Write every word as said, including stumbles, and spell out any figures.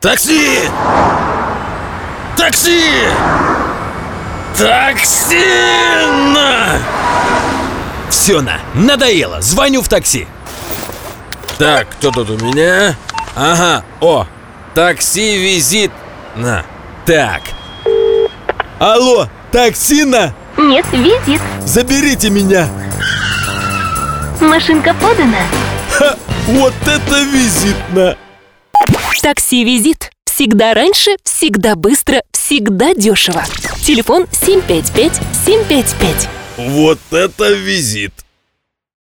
Такси! Такси! Такси! На! Все, на, надоело, звоню в такси. Так, кто тут у меня? Ага, о, такси-визит. На. Так. Алло, такси на? Нет, визит. Заберите меня. Машинка подана. Ха, вот это визит на. Такси-визит. Всегда раньше, всегда быстро, всегда дешево. Телефон семь пять пять семь пять пять. Вот это визит.